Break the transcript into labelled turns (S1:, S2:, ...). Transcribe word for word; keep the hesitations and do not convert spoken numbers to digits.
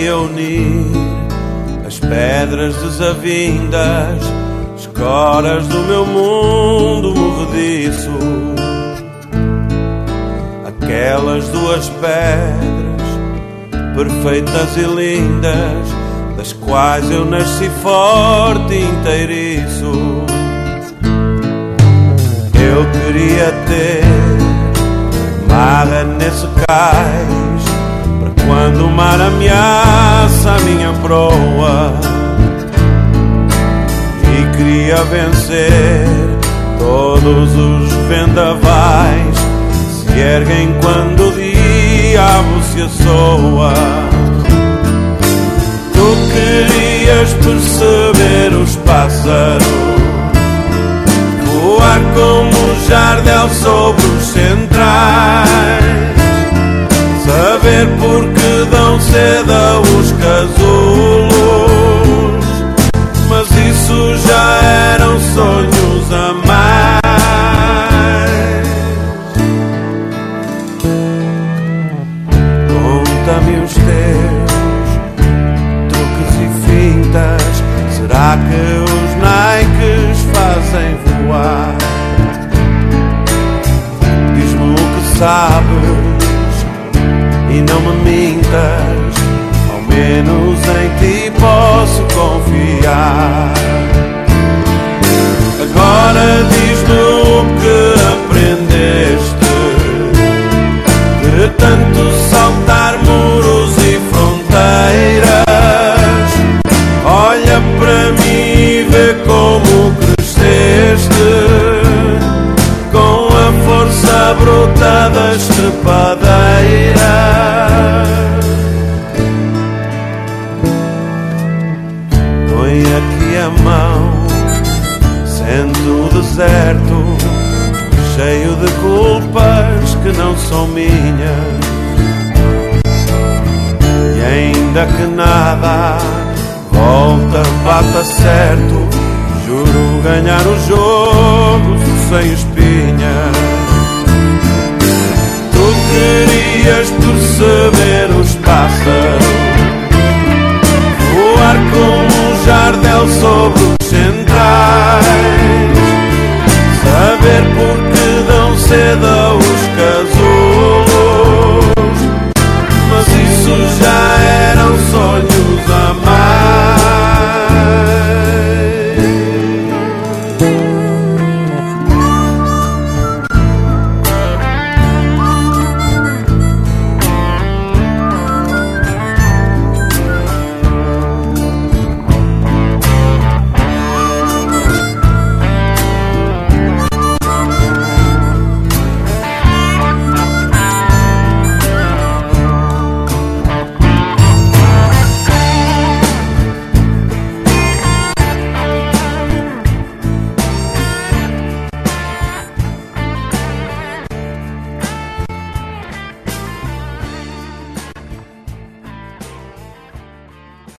S1: a unir as pedras desavindas, escoras do meu mundo movediço. Aquelas duas pedras perfeitas e lindas, das quais eu nasci forte e inteiriço. Eu queria ter marra nesse cais, para quando o mar ameaça a minha proa. E queria vencer todos os vendavais que se erguem quando o diabo se assoa. Tu querias perceber os pássaros voar como o jardel sobre os centrais, saber por que dão seda os casulos, mas isso já eram sonhos a mais. Conta-me os teus truques e fintas, será que os Nikes fazem voar? Diz-me o que sabes e não me mintas, ao menos em ti posso confiar. Agora diz-me o que aprendeste de tanto saltar muros e fronteiras. Olha para mim e vê como cresceste, com a força bruta das trepadeiras. Põe aqui a mão, sente o deserto, cheio de culpas que não são minhas. E ainda que nada volta, bata certo, juro ganhar o jogo sem espinhas. Tu querias perceber os pássaros voar como um jardel sobre